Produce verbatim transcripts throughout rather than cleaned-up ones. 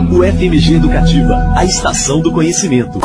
O F M G Educativa, a estação do conhecimento.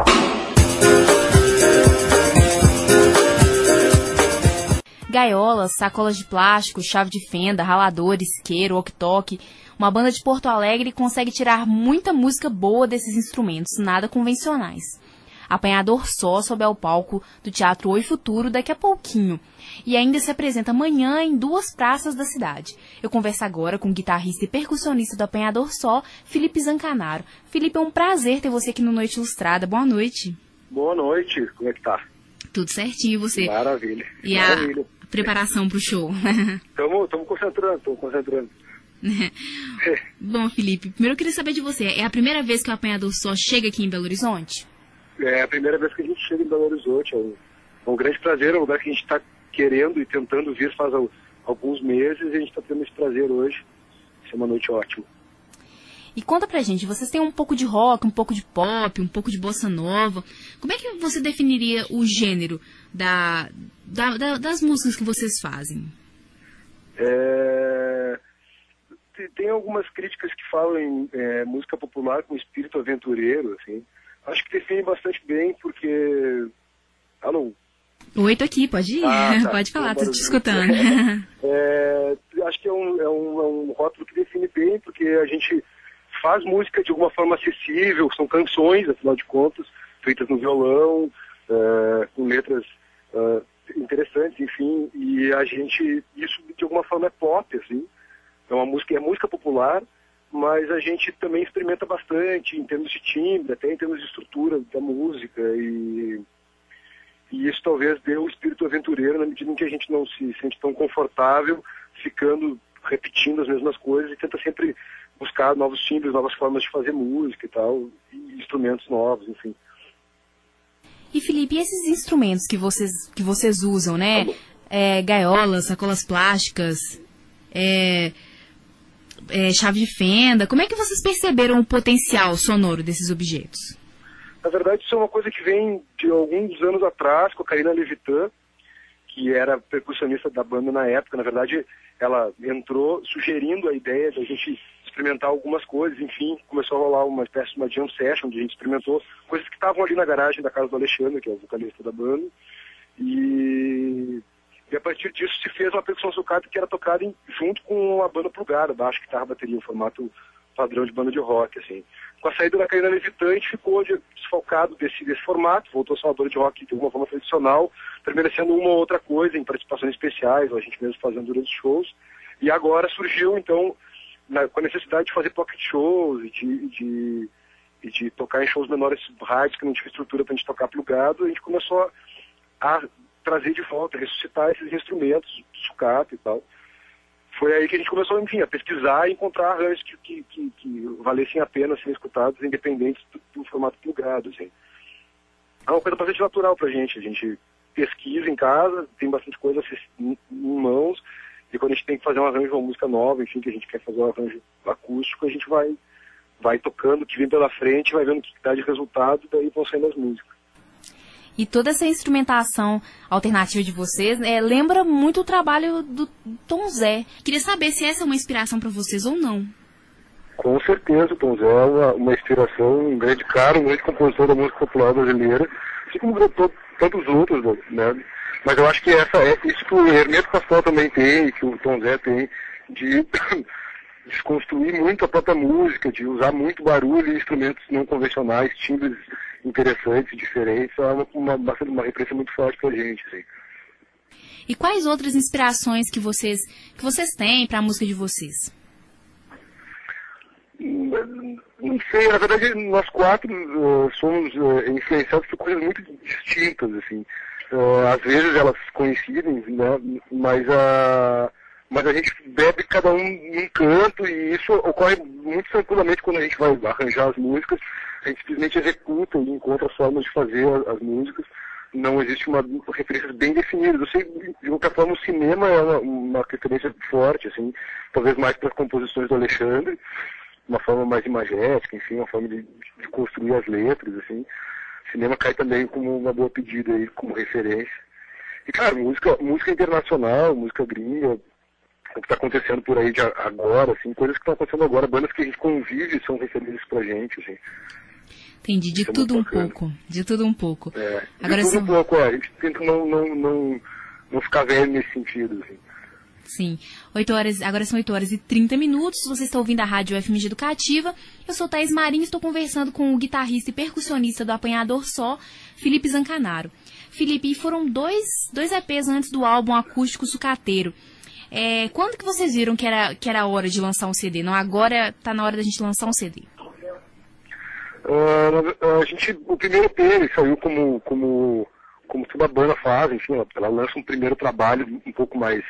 Gaiolas, sacolas de plástico, chave de fenda, ralador, isqueiro, walkie-talkie. Uma banda de Porto Alegre consegue tirar muita música boa desses instrumentos, nada convencionais. Apanhador Só sobe ao palco do Teatro Oi Futuro daqui a pouquinho. E ainda se apresenta amanhã em duas praças da cidade. Eu converso agora com o guitarrista e percussionista do Apanhador Só, Felipe Zancanaro. Felipe, é um prazer ter você aqui no Noite Ilustrada. Boa noite. Boa noite, como é que tá? Tudo certinho, você? Maravilha. E Maravilha. a preparação pro show? Estamos concentrando, estamos concentrando. Bom, Felipe, primeiro eu queria saber de você. É a primeira vez que o Apanhador Só chega aqui em Belo Horizonte? É a primeira vez que a gente chega em Belo Horizonte. É um, é um grande prazer, é um lugar que a gente está querendo e tentando vir faz alguns meses e a gente está tendo esse prazer hoje. Isso é uma noite ótima. E conta pra gente, vocês têm um pouco de rock, um pouco de pop, um pouco de bossa nova. Como é que você definiria o gênero da, da, da, das músicas que vocês fazem? É... Tem algumas críticas que falam em é, música popular com espírito aventureiro, assim. Acho que define bastante bem, porque... Alô? Oi, tô aqui, pode ir. Ah, tá. Pode falar, tô te Barulho. escutando. É, acho que é um, é, um, é um rótulo que define bem, porque a gente faz música de alguma forma acessível, são canções, afinal de contas, feitas no violão, é, com letras é, interessantes, enfim, e a gente, isso de alguma forma é pop, assim, é uma música, é música popular, mas a gente também experimenta bastante em termos de timbre, até em termos de estrutura da música, e, e isso talvez dê o espírito aventureiro na medida em que a gente não se sente tão confortável ficando repetindo as mesmas coisas e tenta sempre buscar novos timbres, novas formas de fazer música e tal, e instrumentos novos, enfim. E, Felipe, e esses instrumentos que vocês, que vocês usam, né? Tá é, gaiolas, sacolas plásticas, é... É, chave de fenda, como é que vocês perceberam o potencial sonoro desses objetos? Na verdade, isso é uma coisa que vem de alguns anos atrás, com a Karina Levitan, que era percussionista da banda na época. Na verdade, ela entrou sugerindo a ideia de a gente experimentar algumas coisas, enfim, começou a rolar uma espécie de uma jam session, onde a gente experimentou coisas que estavam ali na garagem da casa do Alexandre, que é o vocalista da banda, e... E a partir disso se fez uma percussão sucata que era tocada em, junto com a banda plugada, baixo, guitarra, bateria, um formato padrão de banda de rock, assim. Com a saída da Karina Levitan, a gente ficou de, desfalcado desse, desse formato, voltou a ser uma banda de rock de alguma forma tradicional, permanecendo uma ou outra coisa em participações especiais, a gente mesmo fazendo durante os shows. E agora surgiu, então, na, com a necessidade de fazer pocket shows e de, de, e de tocar em shows menores rádios que não tinha estrutura para a gente tocar plugado, a gente começou a, a trazer de volta, ressuscitar esses instrumentos, sucata e tal. Foi aí que a gente começou, enfim, a pesquisar e encontrar arranjos que, que, que, que valessem a pena serem escutados, independentes do, do formato plugado, assim. É uma coisa bastante natural pra gente, a gente pesquisa em casa, tem bastante coisa em, em mãos, e quando a gente tem que fazer um arranjo de uma música nova, enfim, que a gente quer fazer um arranjo acústico, a gente vai, vai tocando o que vem pela frente, vai vendo o que dá de resultado, daí vão saindo as músicas. E toda essa instrumentação alternativa de vocês é, lembra muito o trabalho do Tom Zé. Queria saber se essa é uma inspiração para vocês ou não. Com certeza, Tom Zé é uma, uma inspiração, um grande cara, um grande compositor da música popular brasileira, assim como todo, tantos outros, né? Mas eu acho que essa é isso que o Hermeto Pascoal também tem, que o Tom Zé tem, de desconstruir muito a própria música, de usar muito barulho e instrumentos não convencionais, timbres interessantes, diferentes, é uma, uma, uma referência muito forte pra gente, assim. E quais outras inspirações que vocês, que vocês têm para a música de vocês? Não sei, na verdade nós quatro uh, somos uh, influenciados por coisas muito distintas, assim. Uh, às vezes elas coincidem, né, mas a, mas a gente bebe cada um num canto e isso ocorre muito tranquilamente quando a gente vai arranjar as músicas. A gente simplesmente executa e encontra formas de fazer as, as músicas. Não existe uma referência bem definida. Eu sei, de qualquer forma, o cinema é uma, uma referência forte, assim, talvez mais para as composições do Alexandre, uma forma mais imagética, enfim, uma forma de, de construir as letras, assim. O cinema cai também como uma boa pedida aí, como referência. E, claro, música, música internacional, música gringa, o que está acontecendo por aí de agora, assim, coisas que estão acontecendo agora, bandas que a gente convive são referências pra gente, assim. Entendi, de tudo um pouco, de tudo um pouco. É, de agora tudo são... um pouco, é, a gente tenta não, não, não, não ficar velho nesse sentido, assim. Sim, oito horas, agora são oito horas e trinta minutos, você está ouvindo a Rádio F M G Educativa, eu sou Thaís Marinho, estou conversando com o guitarrista e percussionista do Apanhador Só, Felipe Zancanaro. Felipe, foram dois, dois E Pês antes do álbum Acústico Sucateiro. É, quando que vocês viram que era, que era a hora de lançar um C D? Não, agora está na hora da gente lançar um C D. Uh, a gente, o primeiro E P ele saiu como, como, como toda a banda faz, enfim, ela, ela lança um primeiro trabalho um pouco mais...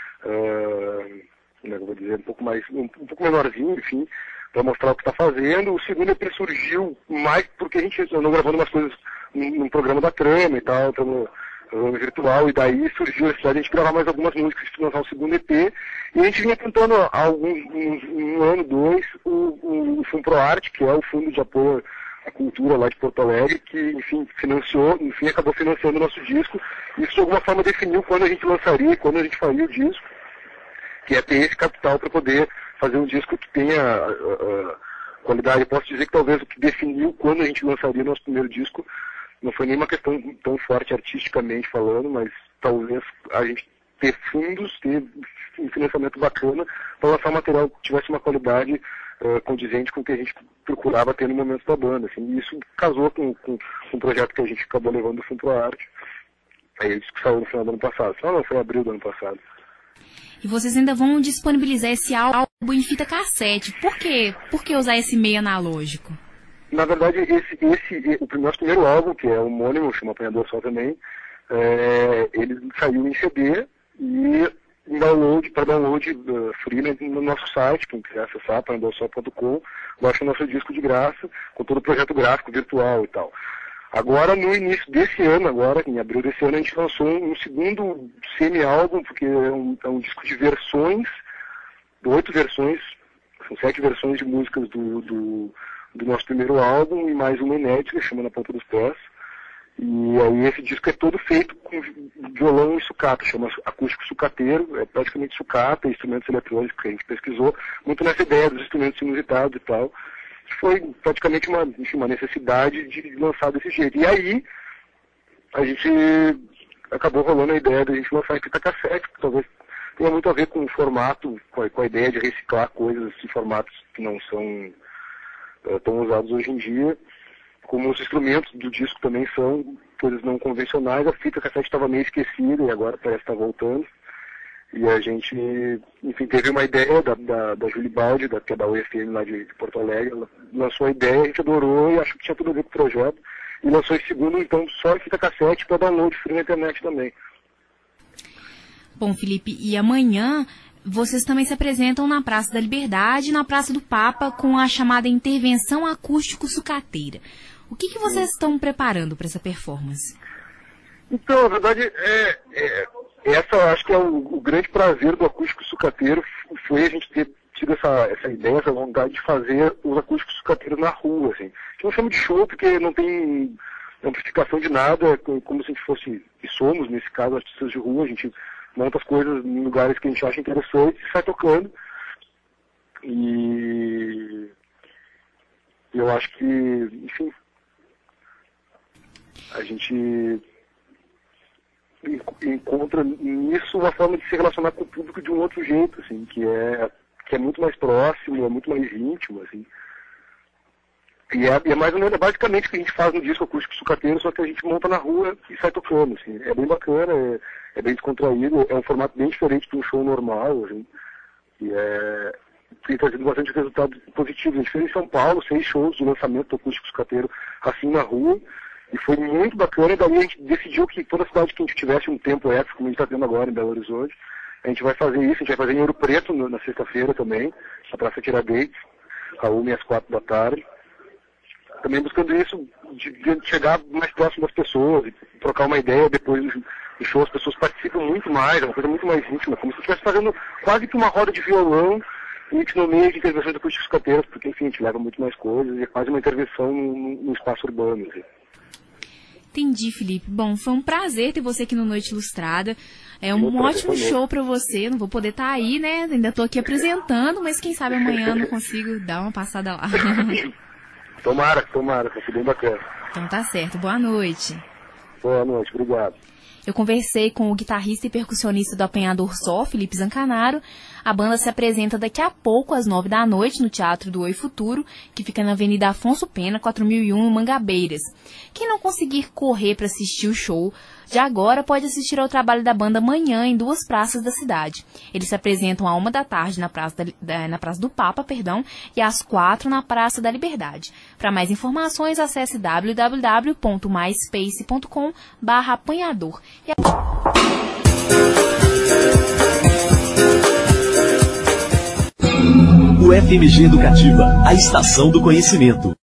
Uh, como é que eu vou dizer, um pouco mais, um, um pouco menorzinho, enfim, para mostrar o que está fazendo. O segundo E P surgiu mais porque a gente andou gravando umas coisas num, num programa da Trama e tal, no, no virtual, e daí surgiu a necessidade de a gente gravar mais algumas músicas para lançar o segundo E P, e a gente vinha tentando há alguns, um, um ano, dois, o, o, o FUNPROARTE, que é o Fundo de Apoio a cultura lá de Porto Alegre, que, enfim, financiou, enfim, acabou financiando o nosso disco. Isso, de alguma forma, definiu quando a gente lançaria, quando a gente faria o disco, que é ter esse capital para poder fazer um disco que tenha uh, uh, qualidade. Eu posso dizer que talvez o que definiu quando a gente lançaria o nosso primeiro disco não foi nem uma questão tão forte artisticamente falando, mas talvez a gente ter fundos, ter um financiamento bacana para lançar um material que tivesse uma qualidade Uh, condizente com o que a gente procurava ter no momento da banda. Assim. E isso casou com, com, com um projeto que a gente acabou levando do FUNPROARTE. Aí isso que saiu no final do ano passado. Só não, foi em abril do ano passado. E vocês ainda vão disponibilizar esse álbum em fita cassete. Por quê? Por que usar esse meio analógico? Na verdade, esse, esse, o nosso primeiro álbum, que é homônimo, chama Apanhador Só também, é, ele saiu em C D e em download, para download uh, free no nosso site, quem quiser acessar, apanhador só ponto com, baixa o nosso disco de graça, com todo o projeto gráfico, virtual e tal. Agora, no início desse ano, agora, em abril desse ano, a gente lançou um, um segundo semi-álbum, porque é um, é um disco de versões, oito versões, são sete versões de músicas do, do, do nosso primeiro álbum, e mais uma inédita, chama Na Ponta dos Pés. E aí esse disco é todo feito com violão e sucata, chama acústico sucateiro, é praticamente sucata, instrumentos eletrônicos que a gente pesquisou, muito nessa ideia dos instrumentos inusitados e tal. Foi praticamente uma, enfim, uma necessidade de lançar desse jeito. E aí a gente acabou rolando a ideia de a gente lançar em fita cassete, que talvez tenha muito a ver com o formato, com a, com a ideia de reciclar coisas em formatos que não são uh, tão usados hoje em dia. Como os instrumentos do disco também são coisas não convencionais, a fita cassete estava meio esquecida e agora parece estar voltando. E a gente, enfim, teve uma ideia da, da, da Julie Baldi, da, que é da U F M lá de, de Porto Alegre, ela lançou a ideia, a gente adorou e acho que tinha tudo a ver com o projeto. E lançou esse segundo, então, só em fita cassete para download free na internet também. Bom, Felipe, e amanhã vocês também se apresentam na Praça da Liberdade e na Praça do Papa com a chamada Intervenção Acústico Sucateira. O que, que vocês Sim. estão preparando para essa performance? Então, na verdade, é, é, essa acho que é o, o grande prazer do acústico sucateiro, foi a gente ter tido essa, essa ideia, essa vontade de fazer os acústicos sucateiros na rua. Assim. A gente não chama de show porque não tem amplificação de nada, é como se a gente fosse, e somos, nesse caso, artistas de rua, a gente monta as coisas em lugares que a gente acha interessante e sai tocando. E eu acho que, enfim, a gente encontra nisso uma forma de se relacionar com o público de um outro jeito, assim, que é, que é muito mais próximo, é muito mais íntimo, assim. E é, é mais ou menos, basicamente, o que a gente faz no disco acústico sucateiro, só que a gente monta na rua e sai tocando, assim. É bem bacana, é, é bem descontraído, é um formato bem diferente de um show normal, assim. E é, tem trazido bastante resultados positivos. A gente fez em São Paulo seis shows de lançamento do acústico sucateiro assim na rua. E foi muito bacana, e daí a gente decidiu que toda cidade que a gente tivesse um tempo extra, como a gente está tendo agora em Belo Horizonte, a gente vai fazer isso, a gente vai fazer em Ouro Preto no, na sexta-feira também, na Praça Tiradentes, a uma e às quatro da tarde. Também buscando isso, de, de chegar mais próximo das pessoas, e trocar uma ideia depois do, do show, as pessoas participam muito mais, é uma coisa muito mais íntima, como se estivesse fazendo quase que uma roda de violão, e a gente no meio de intervenções acústicas sucateiras, porque enfim, a gente leva muito mais coisas, e é quase uma intervenção no, no espaço urbano, assim. Entendi, Felipe. Bom, foi um prazer ter você aqui no Noite Ilustrada. É um ótimo show pra você. Não vou poder estar tá aí, né? Ainda tô aqui apresentando, mas quem sabe amanhã não consigo dar uma passada lá. Tomara, tomara, vai ser bem bacana. Então tá certo. Boa noite. Boa noite, obrigado. Eu conversei com o guitarrista e percussionista do Apanhador Sol, Felipe Zancanaro. A banda se apresenta daqui a pouco, às nove da noite, no Teatro do Oi Futuro, que fica na Avenida Afonso Pena, quatro mil e um, em Mangabeiras. Quem não conseguir correr para assistir o show de agora pode assistir ao trabalho da banda amanhã em duas praças da cidade. Eles se apresentam à uma da tarde na Praça, da, da, na Praça do Papa, perdão, e às quatro na Praça da Liberdade. Para mais informações, acesse w w w ponto myspace ponto com barra apanhador. E... O F M G Educativa, a estação do conhecimento.